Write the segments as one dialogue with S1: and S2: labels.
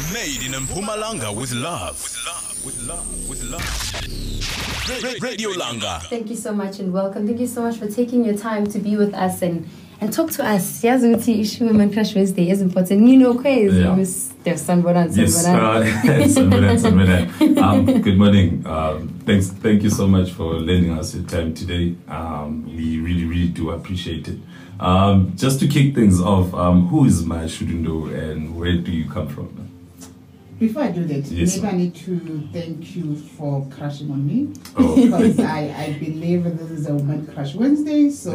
S1: Made in Mpumalanga with love. Radio Langa.
S2: Thank you so much and welcome. Thank you so much for taking your time to be with us and talk to us. Yazi ukuthi isho Women Crush Wednesday is important. You know, crazy. Yes,
S3: Sanboran. Good morning. Thank you so much for lending us your time today. We really do appreciate it. Just to kick things off, who is Mashudundo and where do you come from?
S4: Before I do that, maybe I need to thank you for crushing on me because I believe this is a Women Crush Wednesday, so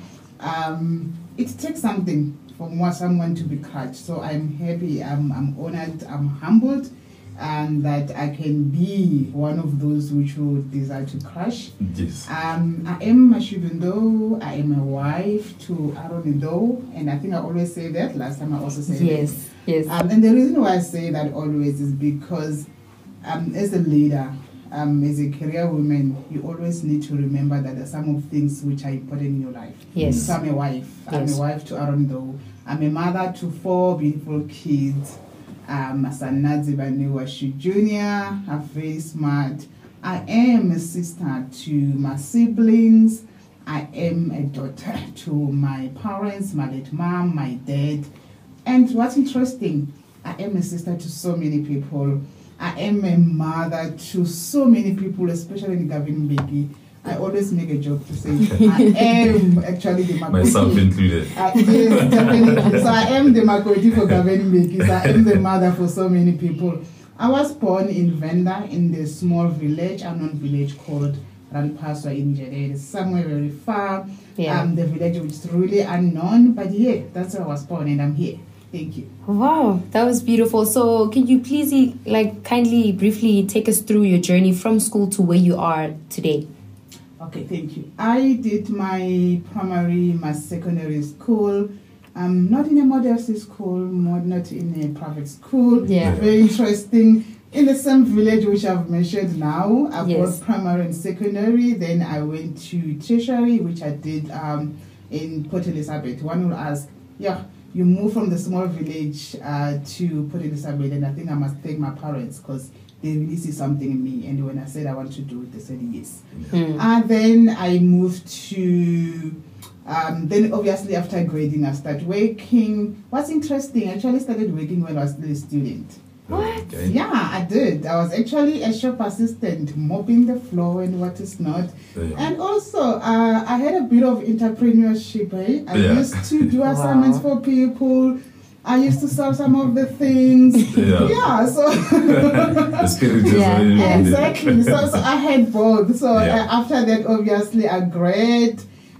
S4: it takes something for someone to be crushed. So I'm happy, I'm honored, I'm humbled, and that I can be one of those which would desire to crush.
S3: Yes.
S4: I am Mashudundo. I am a wife to Aaron Ido, and I think I always say that. Last time I also said
S2: yes. Yes.
S4: And the reason why I say that always is because as a leader, as a career woman, you always need to remember that there are some of things which are important in your life.
S2: Yes.
S4: So I'm a wife.
S2: Yes.
S4: I'm a wife to Aaron Doe. I'm a mother to 4 beautiful kids. My son Nadziba Washu Jr. are very smart. I am a sister to my siblings. I am a daughter to my parents, my late mom, my dad. And what's interesting, I am a sister to so many people. I am a mother to so many people, especially in Gavin Mbeki. I always make a joke to say I am actually the Makoti.
S3: Myself included.
S4: Yes, definitely. So I am the Makoti for Gavin Mbeki. So I am the mother for so many people. I was born in Venda, in the small village, unknown village called Ralipaswa in Jede. It's somewhere very far.
S2: Yeah.
S4: The village which is really unknown, but yeah, that's where I was born and I'm here. Thank you.
S2: Wow, that was beautiful. So can you please kindly, briefly take us through your journey from school to where you are today?
S4: Okay, thank you. I did my primary, my secondary school, not in a modesty school, not in a private school.
S2: Yeah.
S4: Very interesting. In the same village which I've mentioned now, I
S2: Yes.
S4: was primary and secondary. Then I went to tertiary, which I did in Port Elizabeth. One will ask, you moved from the small village to Port Elizabeth, and I think I must thank my parents because they really see something in me. And when I said I want to do it, they said yes. And then I moved to, then obviously after grading, I started working. What's interesting, I actually started working when I was still a student.
S2: What?
S3: Okay.
S4: Yeah, I did. I was actually a shop assistant, mopping the floor and what is not. And also, I had a bit of entrepreneurship. I used to do assignments for people. I used to sell some of the things. So
S3: the spirit is really
S4: exactly. So I had both. So after that, obviously, I grad.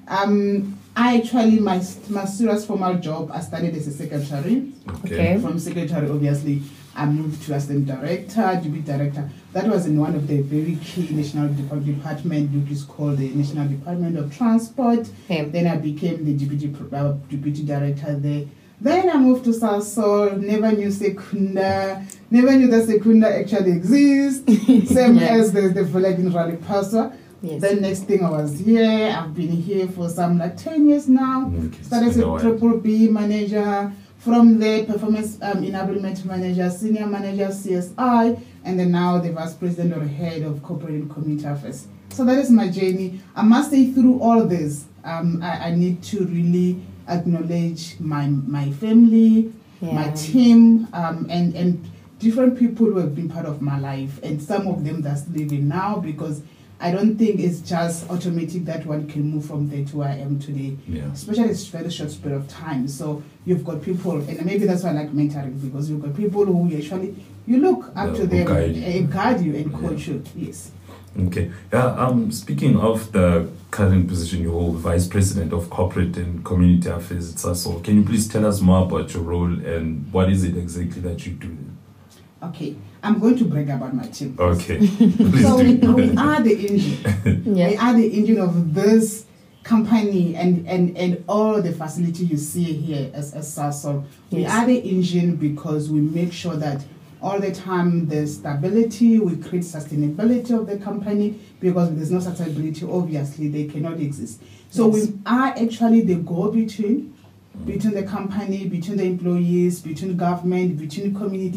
S4: I actually my serious formal job. I started as a secretary.
S2: Okay.
S4: From secretary, obviously, I moved to assistant director, deputy director. That was in one of the very key national department, which is called the National Department of Transport.
S2: Okay.
S4: Then I became the deputy director there. Then I moved to Sasol, never knew Secunda, never knew that Secunda actually exists. Same as the village in Ralipaswa.
S2: Yes.
S4: Then next thing I was here, I've been here for some 10 years now. Started as a triple B manager, from there performance enablement manager, senior manager CSI, and then now the vice president or head of corporate and community affairs. So that is my journey. I must say through all this, I need to really acknowledge my family, my team, and different people who have been part of my life, and some of them that's living now, because I don't think it's just automatic that one can move from there to where I am today. Especially it's a very short period of time. So you've got people, and maybe that's why I like mentoring, because you've got people who you look up to them and guide you and coach you. Yes.
S3: Okay. Speaking of the current position you hold, Vice President of Corporate and Community Affairs at Sasol, can you please tell us more about your role and what is it exactly that you do?
S4: Okay, I'm going to brag about my team.
S3: Okay.
S4: So we are the engine. We are the engine of this company and all the facility you see here as Sasol. We are the engine because we make sure that all the time there's stability, we create sustainability of the company, because if there's no sustainability, obviously they cannot exist. So we are actually the go-between the company, between the employees, between government, between communities,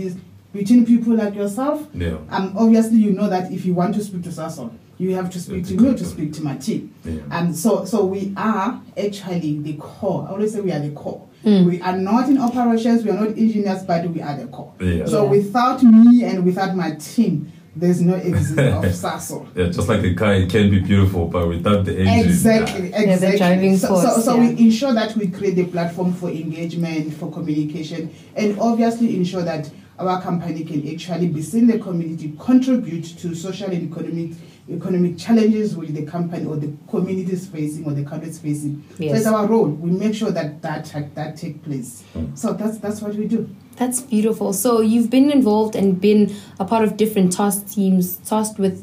S4: between people like yourself.
S3: Yeah.
S4: Obviously, you know that if you want to speak to Sasol, you have to speak to me, to speak to my team.
S3: Yeah.
S4: So we are actually the core. I always say we are the core. We are not in operations, we are not engineers, but we are the core.
S3: Yeah.
S4: So without me and without my team, there's no exit of Sasol.
S3: Yeah, just like a car, it can be beautiful, but without the engine.
S4: Exactly.
S2: The driving force.
S4: So we ensure that we create a platform for engagement, for communication, and obviously ensure that our company can actually be seen in the community, contribute to social and economic challenges which the company or the community is facing or the country is facing.
S2: Yes.
S4: So it's our role. We make sure that take place. So that's what we do.
S2: That's beautiful. So you've been involved and been a part of different task teams tasked with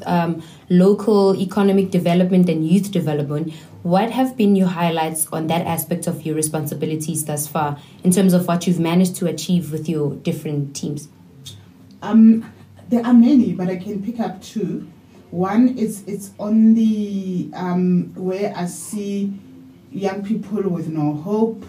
S2: local economic development and youth development. What have been your highlights on that aspect of your responsibilities thus far in terms of what you've managed to achieve with your different teams?
S4: There are many, but I can pick up two. One is it's on the where I see young people with no hope,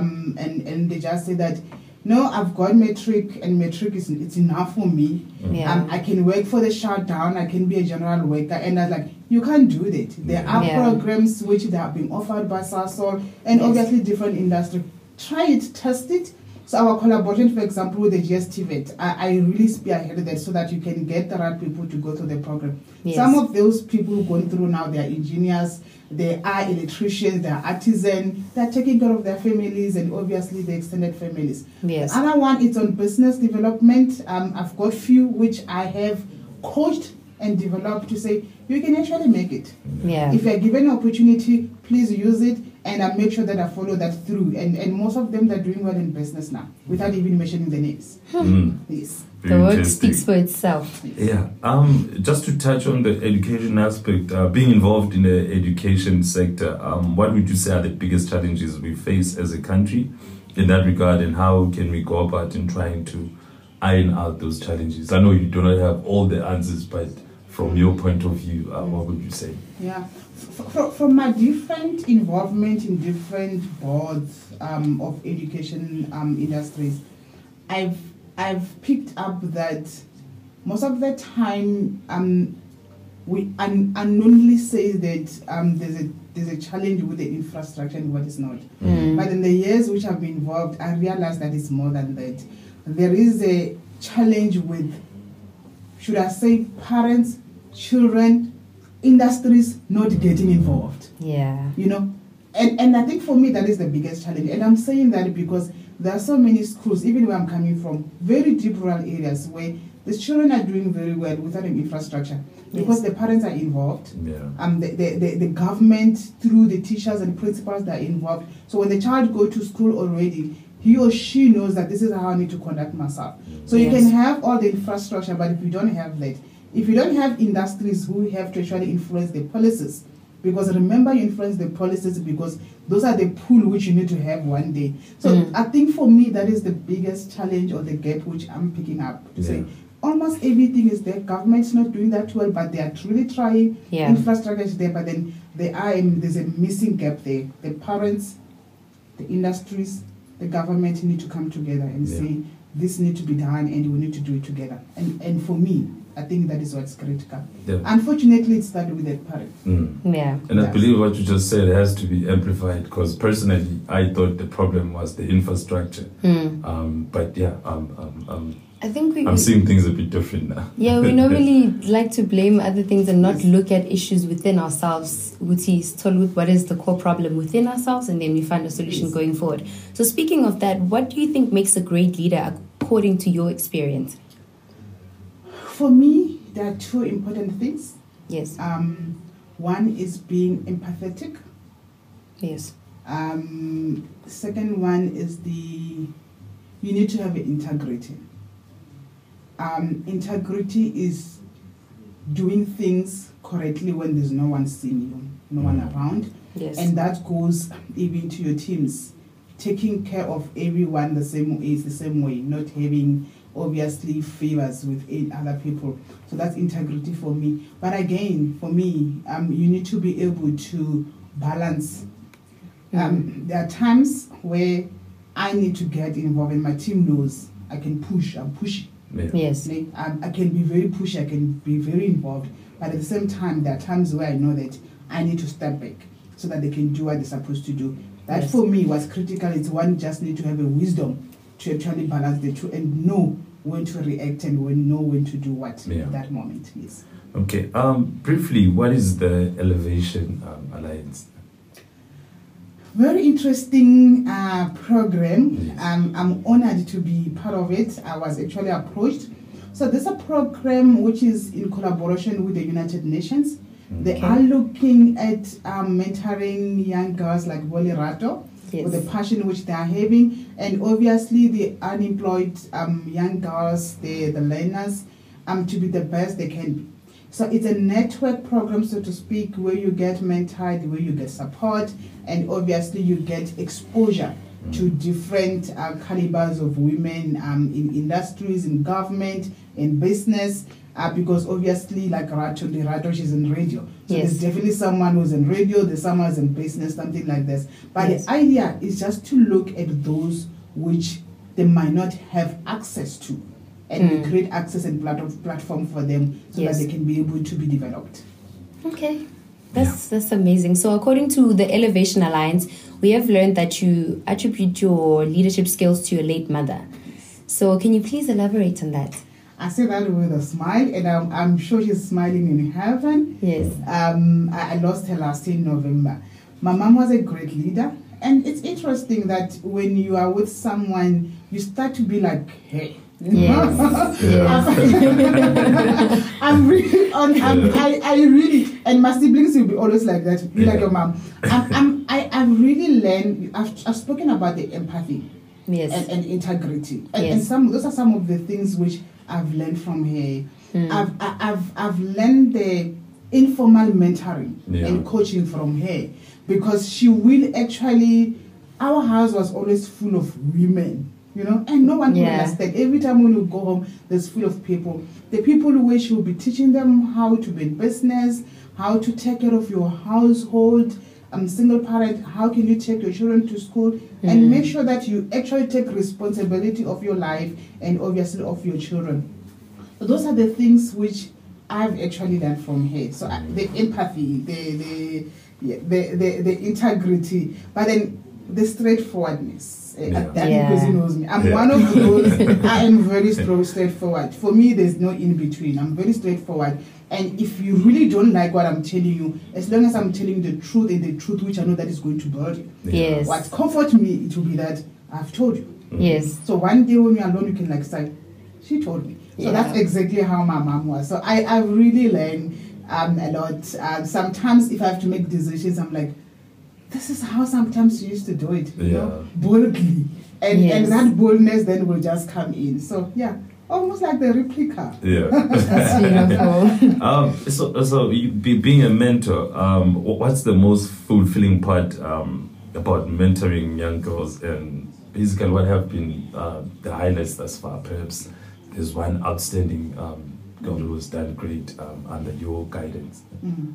S4: and they just say that, no, I've got matric, and matric it's enough for me.
S2: Yeah.
S4: I can work for the shutdown, I can be a general worker, and I was like, you can't do that. There are programs which they are being offered by Sasol, and obviously different industry. Try it, test it. So our collaboration, for example, with the GSTVET, I really spearheaded that so that you can get the right people to go through the program.
S2: Yes.
S4: Some of those people going through now, they are engineers, they are electricians, they are artisans, they are taking care of their families and obviously the extended families.
S2: Yes.
S4: The other one is on business development. I've got few which I have coached and developed to say, you can actually make it.
S2: Yeah.
S4: If you're given an opportunity, please use it, and I make sure that I follow that through. And most of them, they're doing well in business now, without even mentioning the names. Yes.
S2: The work speaks for itself.
S3: Yeah. Just to touch on the education aspect, being involved in the education sector, what would you say are the biggest challenges we face as a country in that regard, and how can we go about in trying to iron out those challenges? I know you do not have all the answers, but from your point of view, what would you say?
S4: Yeah. From my different involvement in different boards of education industries, I've picked up that most of the time we unknowingly say that there's a challenge with the infrastructure and what is not. But in the years which I've been involved, I realized that it's more than that. There is a challenge with, should I say, parents, children, industries not getting involved.
S2: Yeah.
S4: You know, and I think for me that is the biggest challenge. And I'm saying that because there are so many schools, even where I'm coming from, very deep rural areas where the children are doing very well without an infrastructure because the parents are involved.
S3: Yeah.
S4: The government through the teachers and principals that are involved. So when the child go to school already, he or she knows that this is how I need to conduct myself. So you can have all the infrastructure, but if you don't have that, if you don't have industries who have to actually influence the policies, because remember, you influence the policies because those are the pool which you need to have one day. So I think for me, that is the biggest challenge or the gap which I'm picking up to say, almost everything is there. Government's not doing that well, but they are truly trying. Infrastructure is there, but then there's a missing gap there. The parents, the industries, the government need to come together and say, this needs to be done and we need to do it together. And for me, I think that is what's critical. Yeah. Unfortunately, it started with the parent.
S2: Yeah.
S3: And I believe what you just said has to be amplified because personally, I thought the problem was the infrastructure. But yeah,
S2: I think
S3: I'm seeing things a bit different now.
S2: Yeah, we normally like to blame other things and not look at issues within ourselves. What is the core problem within ourselves, and then we find a solution going forward. So speaking of that, what do you think makes a great leader according to your experience?
S4: For me, there are two important things.
S2: Yes.
S4: One is being empathetic.
S2: Yes.
S4: Second one is you need to have integrity. Integrity is doing things correctly when there's no one seeing you, no one around.
S2: Yes.
S4: And that goes even to your teams. Taking care of everyone the same way, not having obviously favors with other people. So that's integrity for me. But again, for me, you need to be able to balance. There are times where I need to get involved and my team knows I can push. I'm pushing.
S2: Yes.
S4: I can be very pushy, I can be very involved, but at the same time, there are times where I know that I need to step back so that they can do what they're supposed to do. That for me was critical. It's one just need to have a wisdom to actually balance the two and know when to react and know when to do what at that moment. Yes.
S3: Okay. Briefly, what is the Elevation Alliance?
S4: Very interesting program. Yes. I'm honored to be part of it. I was actually approached. So this is a program which is in collaboration with the United Nations. They are looking at mentoring young girls like Bolirato with the passion which they are having, and obviously the unemployed young girls, the learners, to be the best they can be. So it's a network program, so to speak, where you get mentored, where you get support, and obviously you get exposure to different calibers of women in industries, in government, in business. Because obviously, like Rato, she's in radio. So there's definitely someone who's in radio, there's someone who's in business, something like this. But the idea is just to look at those which they might not have access to, and we create access and platform for them so that they can be able to be developed.
S2: Okay. That's amazing. So according to the Elevation Alliance, we have learned that you attribute your leadership skills to your late mother. So can you please elaborate on that?
S4: I say that with a smile, and I'm sure she's smiling in heaven.
S2: Yes.
S4: I lost her last year in November. My mom was a great leader, and it's interesting that when you are with someone, you start to be like, hey.
S2: Yes.
S4: I'm really I really, and my siblings will be always like that. Be like your mom. I've really learned. I've spoken about the empathy.
S2: Yes.
S4: And integrity. And those are some of the things which I've learned from her. I've learned the informal mentoring and coaching from her, because she will actually, our house was always full of women, and no one could understand. Every time when you go home, there's full of people. The people who she will be teaching them how to be in business, how to take care of your household. Single parent, how can you take your children to school and make sure that you actually take responsibility of your life and obviously of your children. So those are the things which I've actually learned from her. So the empathy, the integrity, but then the straightforwardness. Because he knows me. I'm one of those. I am very straightforward. For me, there's no in between. I'm very straightforward. And if you really don't like what I'm telling you, as long as I'm telling you the truth, and the truth which I know that is going to build you.
S2: Yes.
S4: What comforts me, it will be that I've told you.
S2: Yes.
S4: So one day when you're alone, you can say, she told me. So that's exactly how my mom was. So I've really learned a lot. Sometimes if I have to make decisions, I'm like, this is how sometimes you used to do it, boldly. And that boldness then will just come in. So almost like the replica.
S3: Yeah.
S2: That's beautiful.
S3: So being a mentor, what's the most fulfilling part about mentoring young girls, and basically what have been the highlights thus far? Perhaps there's one outstanding girl who has done great under your guidance.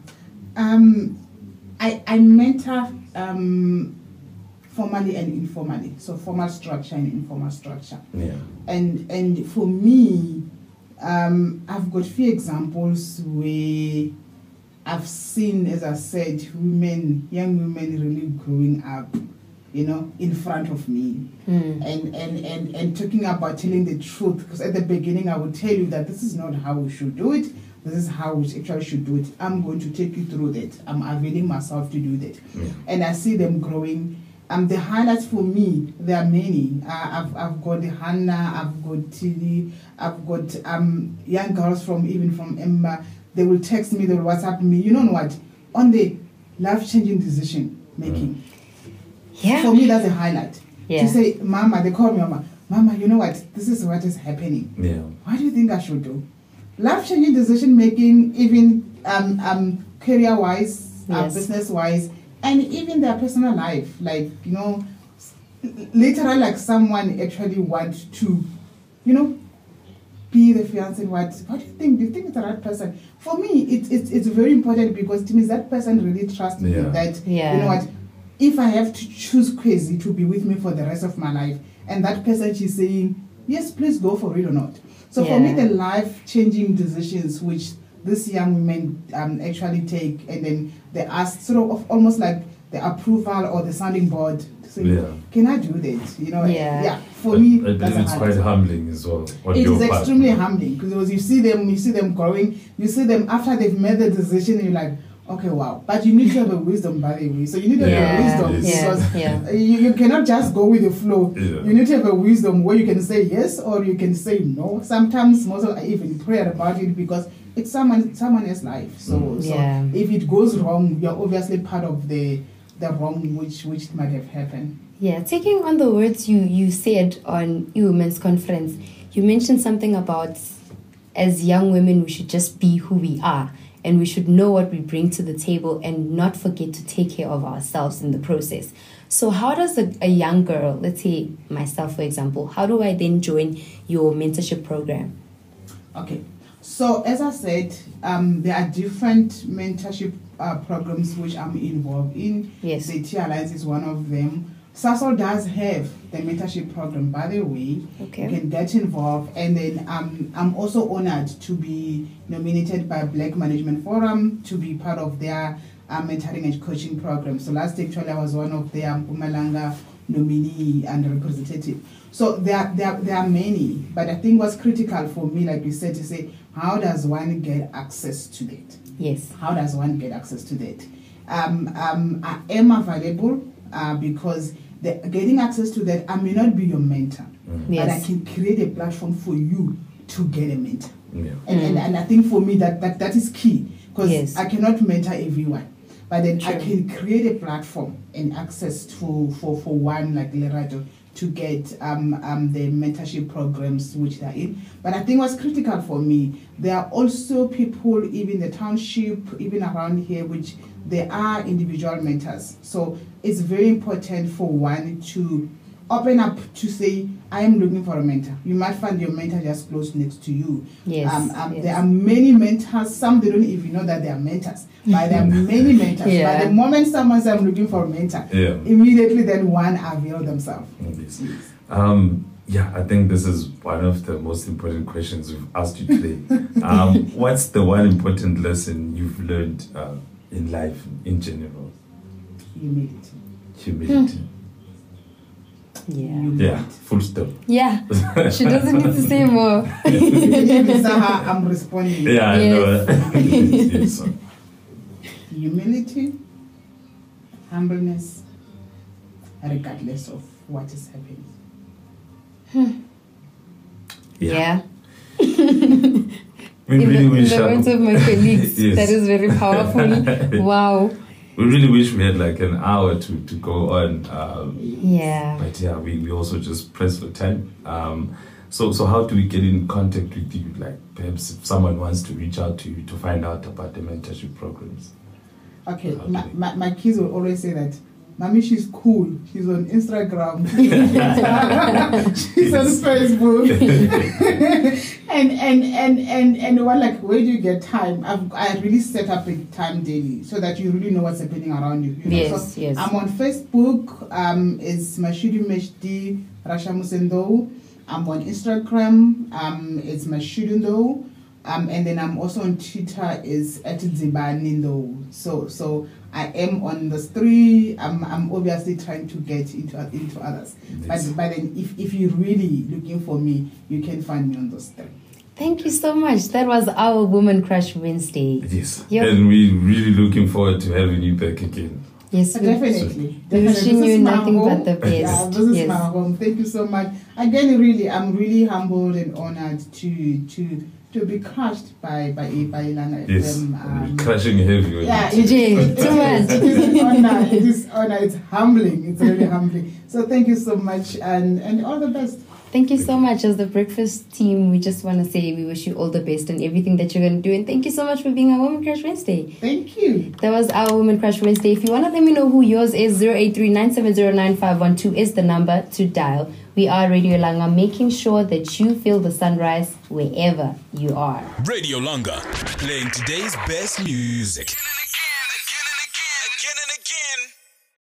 S4: I mentor formally and informally, so formal structure and informal structure.
S3: Yeah.
S4: And for me, I've got few examples where I've seen, as I said, young women really growing up, in front of me, and talking about telling the truth. Because at the beginning, I would tell you that this is not how we should do it. This is how we actually should do it. I'm going to take you through that. I'm availing myself to do that, and I see them growing. The highlights for me, there are many. I've got Hannah, I've got Tilly, I've got young girls from Emma. They will text me, they will WhatsApp me. You know what? On the life-changing decision making.
S2: Yeah.
S4: For me, that's a highlight.
S2: Yeah.
S4: To say, Mama, they call me Mama, you know what? This is what is happening.
S3: Yeah.
S4: What do you think I should do? Life-changing decision making, even career-wise, business-wise, and even their personal life, like, literally like someone actually wants to, be the fiancé. What do you think? Do you think it's the right person? For me, it's very important, because to me, that person really trusts me that, you know what, if I have to choose Kwezi to be with me for the rest of my life, and that person, she's saying, yes, please go for it or not. So for me, the life-changing decisions which these young women actually take, and then they ask sort of almost like the approval or the sounding board to say, can I do that? For me,
S3: I believe it's quite humbling as well.
S4: It is extremely humbling, because you see them growing, you see them after they've made the decision, and you're like, okay, wow. But you need to have a wisdom, by the way. So you need to have a wisdom, because you cannot just go with the flow. Yeah. You need to have a wisdom where you can say yes or you can say no. Sometimes, most of even pray about it, because it's someone else's life. So if it goes wrong, you're obviously part of the wrong which might have happened.
S2: Yeah, taking on the words you said on Women's Conference, you mentioned something about, as young women, we should just be who we are, and we should know what we bring to the table and not forget to take care of ourselves in the process. So how does a young girl, let's say myself, for example, how do I then join your mentorship program?
S4: Okay. So as I said, there are different mentorship programs which I'm involved in.
S2: Yes.
S4: The Tea Alliance is one of them. Sasol does have the mentorship program, by the way.
S2: Okay.
S4: You can get involved. And then I'm also honored to be nominated by Black Management Forum to be part of their mentoring and coaching program. So last actually I was one of their Mpumalanga nominee and representative. So there are many, but I think what's critical for me, like you said, to say, how does one get access to that?
S2: Yes.
S4: How does one get access to that? I am available because getting access to that, I may not be your mentor, but I can create a platform for you to get a mentor.
S3: Yeah.
S4: And I think for me that is key, because I cannot mentor everyone. But then I can create a platform and access for one like Lerato to get the mentorship programs which they're in. But I think what's critical for me, there are also people, even the township, even around here, which they are individual mentors. So it's very important for one to open up to say, I am looking for a mentor. You might find your mentor just close next to you.
S2: Yes.
S4: There are many mentors. Some they don't even know that they are mentors. But there are many mentors. But the moment someone says, I'm looking for a mentor, immediately then one avail themselves.
S3: Yes. I think this is one of the most important questions we've asked you today. What's the one important lesson you've learned in life in general? Humility. Yeah, full stop.
S2: Yeah, she doesn't need to say more.
S4: I'm responding.
S3: Yeah, I know. Yes.
S4: Humility, humbleness, regardless of what is happening.
S2: Yeah.
S3: We really wish
S2: in the words of my colleagues, that is very powerful. Wow.
S3: We really wish we had like an hour to go on. But we also just press for time. So how do we get in contact with you? Like perhaps if someone wants to reach out to you to find out about the mentorship programs.
S4: Okay, my kids will always say that, Mommy, she's cool. She's on Instagram. She's on Facebook. and we're like, where do you get time? I really set up a time daily so that you really know what's happening around you.
S2: Yes.
S4: I'm on Facebook. It's Mashudu Meshdi Rasha Musendo. I'm on Instagram. It's Mashudundo. And then I'm also on Twitter. Is @Zibanindo. So I am on those three. I'm obviously trying to get into others. Yes. But then if you're really looking for me, you can find me on those three.
S2: Thank you so much. That was our Woman Crush Wednesday.
S3: Yes. And we're really looking forward to having you back again.
S2: Yes,
S4: definitely.
S2: Wishing you nothing but the best.
S4: Yeah, this is my home. Thank you so much. Again, I'm really humbled and honored to be crushed by Ilana FM.
S3: Crushing heavy.
S2: Yeah, too much.
S4: It is honor. It's humbling. It's really humbling. So thank you so much and all the best.
S2: Thank you so much. As the breakfast team, we just want to say we wish you all the best in everything that you're going to do. And thank you so much for being our Woman Crush Wednesday.
S4: Thank you.
S2: That was our Woman Crush Wednesday. If you want to let me know who yours is, 083-970-9512 is the number to dial. We are Radio Langa, making sure that you feel the sunrise wherever you are.
S1: Radio Langa, playing today's best music.